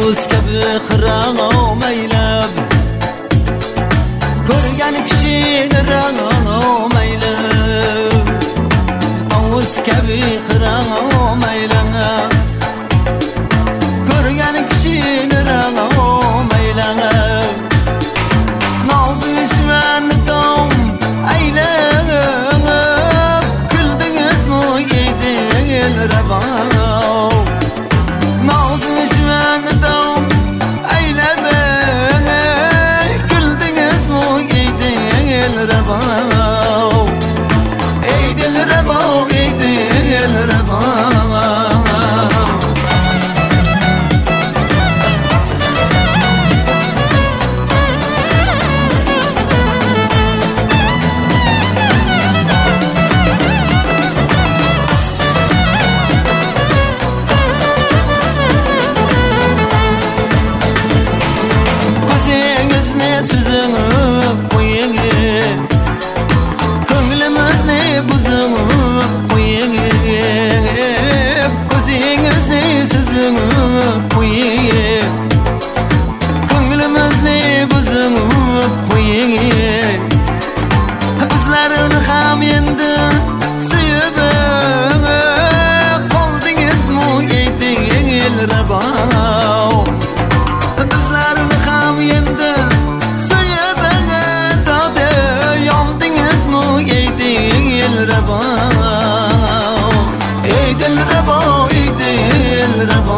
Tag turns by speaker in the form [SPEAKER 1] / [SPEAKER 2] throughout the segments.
[SPEAKER 1] Tavus kabi xirao maylab ko'rgan kishini rao maylab Tavus kabi xirao maylab ko'rgan kishini rao maylab Nozishman tom aylab kuldingizmi yeydil rabo Nozishman tom aylab kuldingizmi yeydil rabo yeydil rabo yeydil rabo Sözünü koyun Köngülümüzni buzunu koyun Gözünüzni sözünü koyun Köngülümüzni buzunu koyun Bizlerini ham endi suyup Qoldingizmi yeydil rabo Bizlerini ham endi rabo yeydil rabo yeydil rabo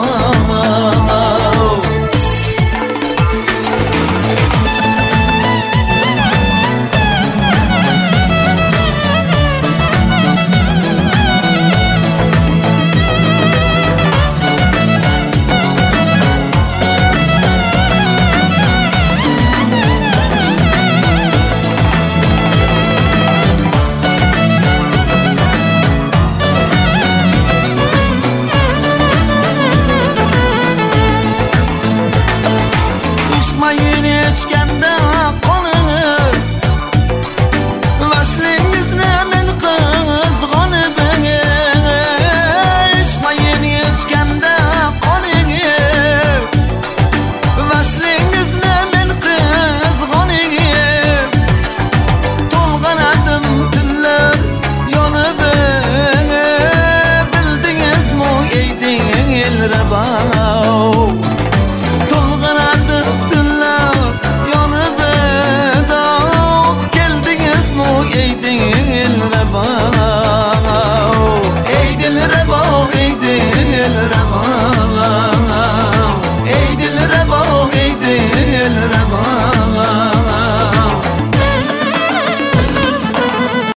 [SPEAKER 1] Eydil rabo, eydil rabo